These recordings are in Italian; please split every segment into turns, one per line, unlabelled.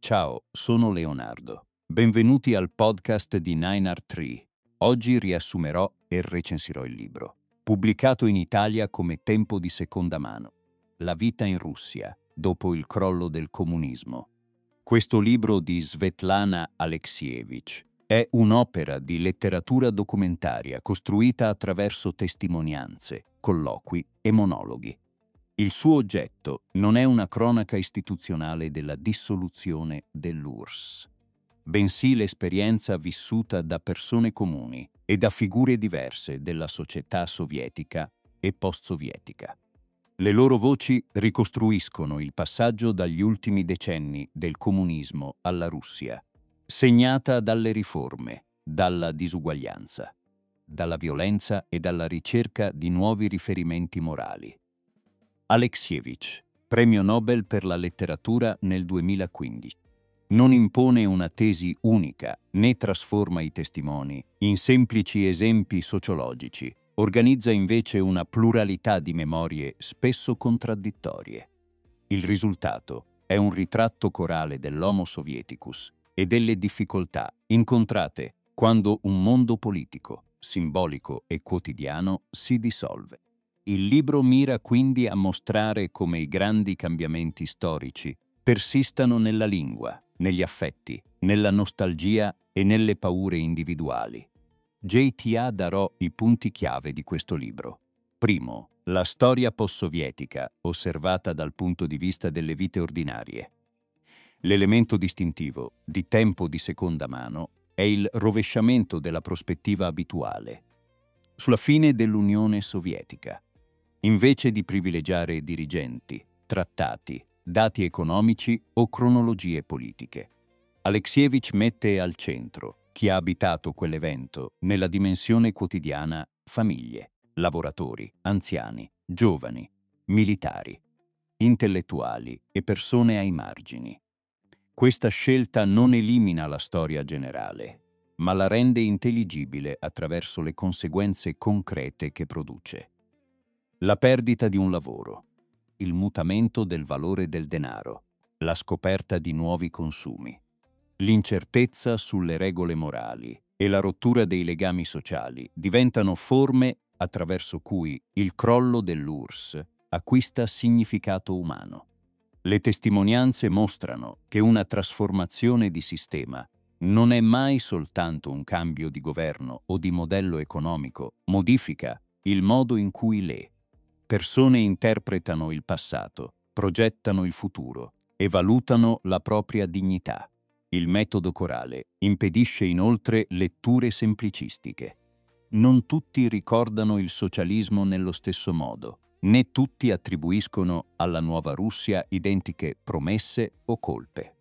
Ciao, sono Leonardo. Benvenuti al podcast di 9art3. Oggi riassumerò e recensirò il libro, pubblicato in Italia come Tempo di seconda mano. La vita in Russia, dopo il crollo del comunismo. Questo libro di Svetlana Alexievich è un'opera di letteratura documentaria costruita attraverso testimonianze, colloqui e monologhi. Il suo oggetto non è una cronaca istituzionale della dissoluzione dell'URSS, bensì l'esperienza vissuta da persone comuni e da figure diverse della società sovietica e post-sovietica. Le loro voci ricostruiscono il passaggio dagli ultimi decenni del comunismo alla Russia, segnata dalle riforme, dalla disuguaglianza, dalla violenza e dalla ricerca di nuovi riferimenti morali. Alexievich, premio Nobel per la letteratura nel 2015. Non impone una tesi unica, né trasforma i testimoni in semplici esempi sociologici. Organizza invece una pluralità di memorie spesso contraddittorie. Il risultato è un ritratto corale dell'Homo Sovieticus e delle difficoltà incontrate quando un mondo politico, simbolico e quotidiano si dissolve. Il libro mira quindi a mostrare come i grandi cambiamenti storici persistano nella lingua, negli affetti, nella nostalgia e nelle paure individuali. JTA darò i punti chiave di questo libro. Primo, la storia post-sovietica osservata dal punto di vista delle vite ordinarie. L'elemento distintivo di Tempo di seconda mano è il rovesciamento della prospettiva abituale sulla fine dell'Unione Sovietica. Invece di privilegiare dirigenti, trattati, dati economici o cronologie politiche, Alexievich mette al centro chi ha abitato quell'evento nella dimensione quotidiana: famiglie, lavoratori, anziani, giovani, militari, intellettuali e persone ai margini. Questa scelta non elimina la storia generale, ma la rende intelligibile attraverso le conseguenze concrete che produce. La perdita di un lavoro, il mutamento del valore del denaro, la scoperta di nuovi consumi, l'incertezza sulle regole morali e la rottura dei legami sociali diventano forme attraverso cui il crollo dell'URSS acquista significato umano. Le testimonianze mostrano che una trasformazione di sistema non è mai soltanto un cambio di governo o di modello economico, modifica il modo in cui le persone interpretano il passato, progettano il futuro e valutano la propria dignità. Il metodo corale impedisce inoltre letture semplicistiche. Non tutti ricordano il socialismo nello stesso modo, né tutti attribuiscono alla nuova Russia identiche promesse o colpe.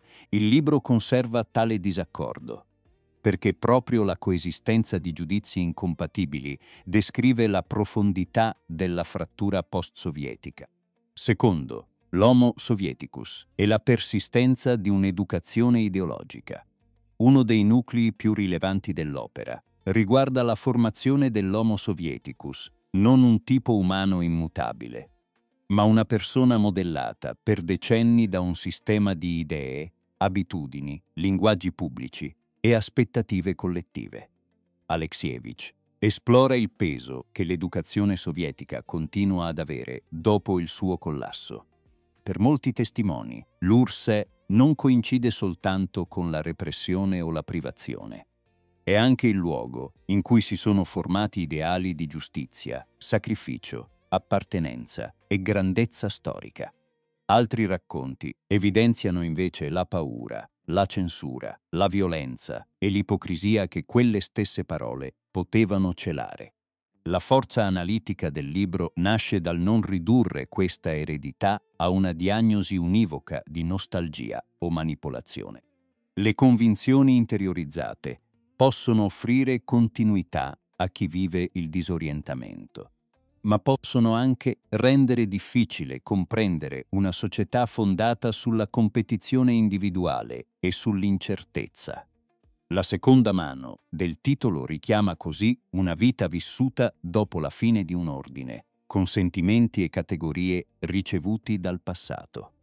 Il libro conserva tale disaccordo, perché proprio la coesistenza di giudizi incompatibili descrive la profondità della frattura post-sovietica. Secondo, l'Homo Sovieticus e la persistenza di un'educazione ideologica. Uno dei nuclei più rilevanti dell'opera riguarda la formazione dell'Homo Sovieticus, non un tipo umano immutabile, ma una persona modellata per decenni da un sistema di idee, abitudini, linguaggi pubblici e aspettative collettive. Alexievich esplora il peso che l'educazione sovietica continua ad avere dopo il suo collasso. Per molti testimoni, l'URSS non coincide soltanto con la repressione o la privazione. È anche il luogo in cui si sono formati ideali di giustizia, sacrificio, appartenenza e grandezza storica. Altri racconti evidenziano invece la paura, la censura, la violenza e l'ipocrisia che quelle stesse parole potevano celare. La forza analitica del libro nasce dal non ridurre questa eredità a una diagnosi univoca di nostalgia o manipolazione. Le convinzioni interiorizzate possono offrire continuità a chi vive il disorientamento, ma possono anche rendere difficile comprendere una società fondata sulla competizione individuale e sull'incertezza. La seconda mano del titolo richiama così una vita vissuta dopo la fine di un ordine, con sentimenti e categorie ricevuti dal passato.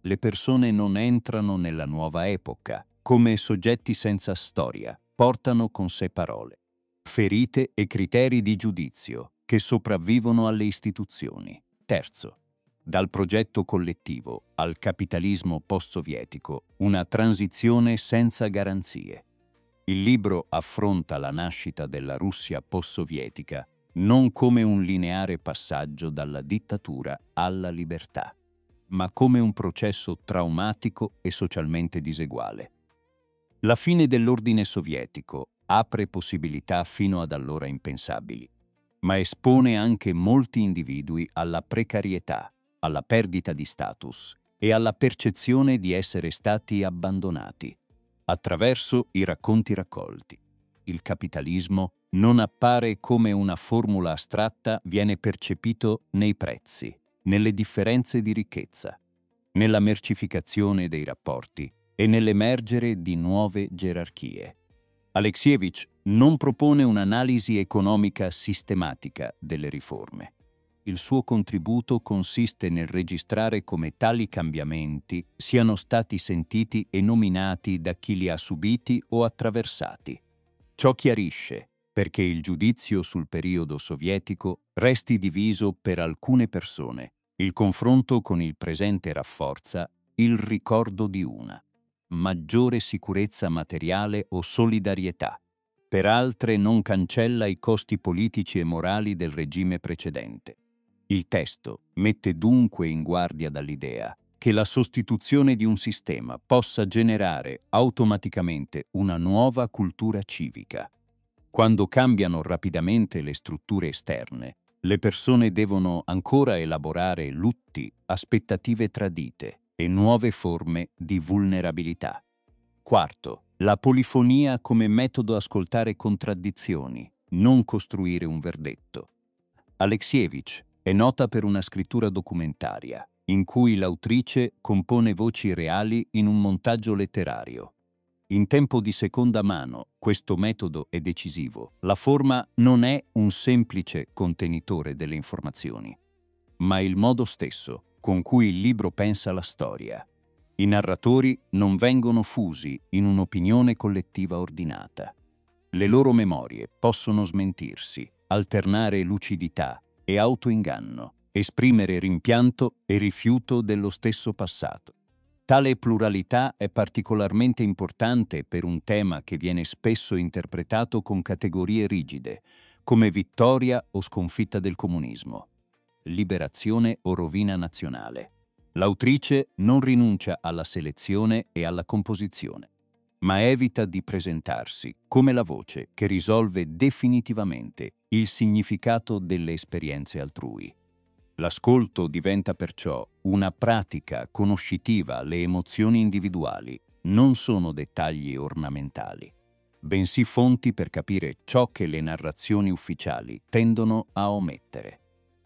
Le persone non entrano nella nuova epoca come soggetti senza storia, portano con sé parole, ferite e criteri di giudizio che sopravvivono alle istituzioni. Terzo, dal progetto collettivo al capitalismo post-sovietico, una transizione senza garanzie. Il libro affronta la nascita della Russia post-sovietica non come un lineare passaggio dalla dittatura alla libertà, ma come un processo traumatico e socialmente diseguale. La fine dell'ordine sovietico apre possibilità fino ad allora impensabili, ma espone anche molti individui alla precarietà, alla perdita di status e alla percezione di essere stati abbandonati. Attraverso i racconti raccolti, il capitalismo non appare come una formula astratta, viene percepito nei prezzi, nelle differenze di ricchezza, nella mercificazione dei rapporti e nell'emergere di nuove gerarchie. Alexievich non propone un'analisi economica sistematica delle riforme. Il suo contributo consiste nel registrare come tali cambiamenti siano stati sentiti e nominati da chi li ha subiti o attraversati. Ciò chiarisce perché il giudizio sul periodo sovietico resti diviso per alcune persone. Il confronto con il presente rafforza il ricordo di una maggiore sicurezza materiale o solidarietà. Per altre non cancella i costi politici e morali del regime precedente. Il testo mette dunque in guardia dall'idea che la sostituzione di un sistema possa generare automaticamente una nuova cultura civica. Quando cambiano rapidamente le strutture esterne, le persone devono ancora elaborare lutti, aspettative tradite e nuove forme di vulnerabilità. Quarto, la polifonia come metodo ascoltare contraddizioni, non costruire un verdetto. Alexievich è nota per una scrittura documentaria, in cui l'autrice compone voci reali in un montaggio letterario. In tempo di seconda mano, questo metodo è decisivo. La forma non è un semplice contenitore delle informazioni, ma il modo stesso con cui il libro pensa la storia. I narratori non vengono fusi in un'opinione collettiva ordinata. Le loro memorie possono smentirsi, alternare lucidità e autoinganno, esprimere rimpianto e rifiuto dello stesso passato. Tale pluralità è particolarmente importante per un tema che viene spesso interpretato con categorie rigide, come vittoria o sconfitta del comunismo, liberazione o rovina nazionale. L'autrice non rinuncia alla selezione e alla composizione, ma evita di presentarsi come la voce che risolve definitivamente il significato delle esperienze altrui. L'ascolto diventa perciò una pratica conoscitiva, le emozioni individuali non sono dettagli ornamentali, bensì fonti per capire ciò che le narrazioni ufficiali tendono a omettere.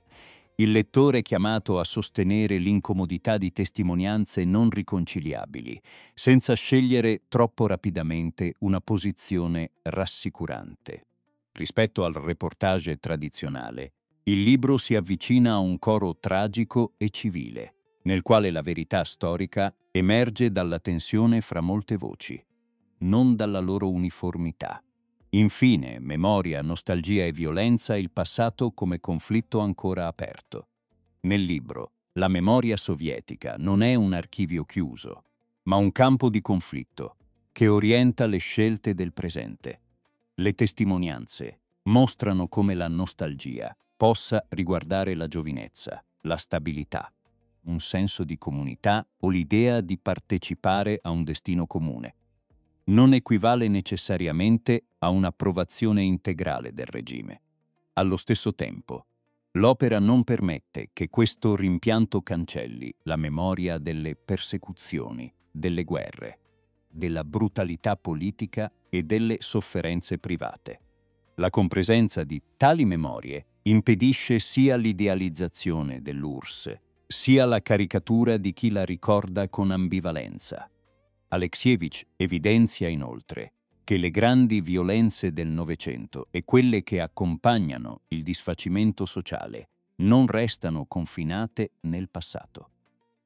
Il lettore è chiamato a sostenere l'incomodità di testimonianze non riconciliabili, senza scegliere troppo rapidamente una posizione rassicurante. Rispetto al reportage tradizionale, il libro si avvicina a un coro tragico e civile, nel quale la verità storica emerge dalla tensione fra molte voci, non dalla loro uniformità. Infine, memoria, nostalgia e violenza, il passato come conflitto ancora aperto. Nel libro, la memoria sovietica non è un archivio chiuso, ma un campo di conflitto che orienta le scelte del presente. Le testimonianze mostrano come la nostalgia possa riguardare la giovinezza, la stabilità, un senso di comunità o l'idea di partecipare a un destino comune. Non equivale necessariamente a un'approvazione integrale del regime. Allo stesso tempo, l'opera non permette che questo rimpianto cancelli la memoria delle persecuzioni, delle guerre, della brutalità politica e delle sofferenze private. La compresenza di tali memorie impedisce sia l'idealizzazione dell'URSS, sia la caricatura di chi la ricorda con ambivalenza. Alexievich evidenzia inoltre che le grandi violenze del Novecento e quelle che accompagnano il disfacimento sociale non restano confinate nel passato.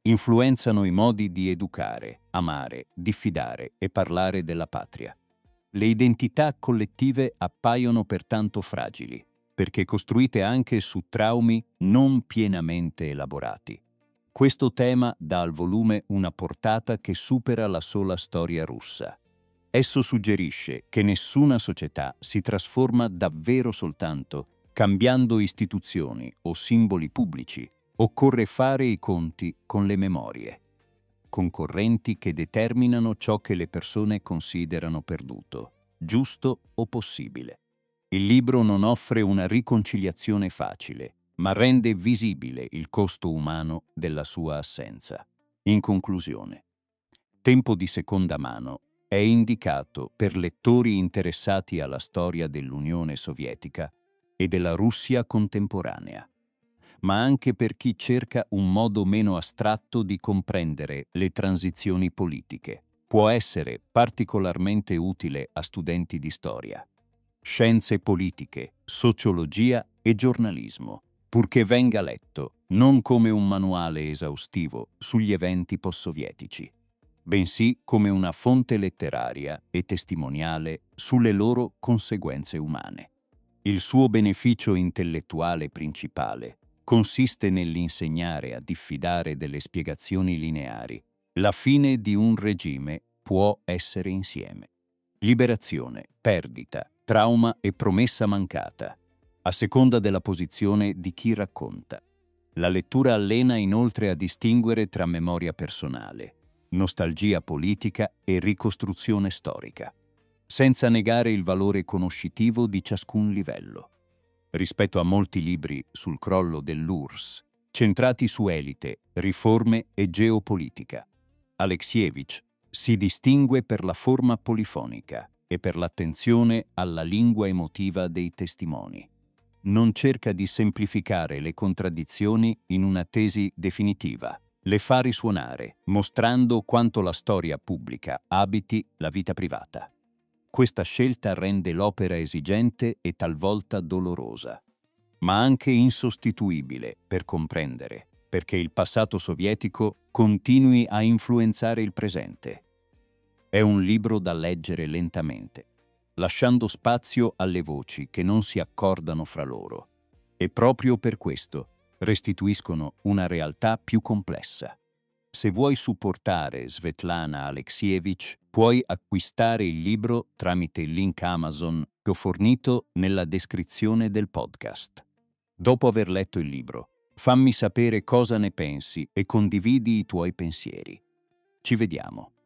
influenzano i modi di educare, amare, diffidare e parlare della patria. Le identità collettive appaiono pertanto fragili, perché costruite anche su traumi non pienamente elaborati. Questo tema dà al volume una portata che supera la sola storia russa. Esso suggerisce che nessuna società si trasforma davvero soltanto cambiando istituzioni o simboli pubblici. Occorre fare i conti con le memorie, con correnti che determinano ciò che le persone considerano perduto, giusto o possibile. Il libro non offre una riconciliazione facile, ma rende visibile il costo umano della sua assenza. In conclusione, Tempo di seconda mano è indicato per lettori interessati alla storia dell'Unione Sovietica e della Russia contemporanea, ma anche per chi cerca un modo meno astratto di comprendere le transizioni politiche. Può essere particolarmente utile a studenti di storia, scienze politiche, sociologia e giornalismo, purché venga letto non come un manuale esaustivo sugli eventi post-sovietici, bensì come una fonte letteraria e testimoniale sulle loro conseguenze umane. Il suo beneficio intellettuale principale consiste nell'insegnare a diffidare delle spiegazioni lineari. La fine di un regime può essere insieme. Liberazione, perdita, trauma e promessa mancata, a seconda della posizione di chi racconta. La lettura allena inoltre a distinguere tra memoria personale, nostalgia politica e ricostruzione storica, senza negare il valore conoscitivo di ciascun livello. Rispetto a molti libri sul crollo dell'URSS, centrati su elite, riforme e geopolitica, Alexievich si distingue per la forma polifonica e per l'attenzione alla lingua emotiva dei testimoni. Non cerca di semplificare le contraddizioni in una tesi definitiva. Le fa risuonare, mostrando quanto la storia pubblica abiti la vita privata. Questa scelta rende l'opera esigente e talvolta dolorosa, ma anche insostituibile per comprendere, perché il passato sovietico continui a influenzare il presente. È un libro da leggere lentamente, lasciando spazio alle voci che non si accordano fra loro, e proprio per questo restituiscono una realtà più complessa. Se vuoi supportare Svetlana Alexievich, puoi acquistare il libro tramite il link Amazon che ho fornito nella descrizione del podcast. Dopo aver letto il libro, fammi sapere cosa ne pensi e condividi i tuoi pensieri. Ci vediamo.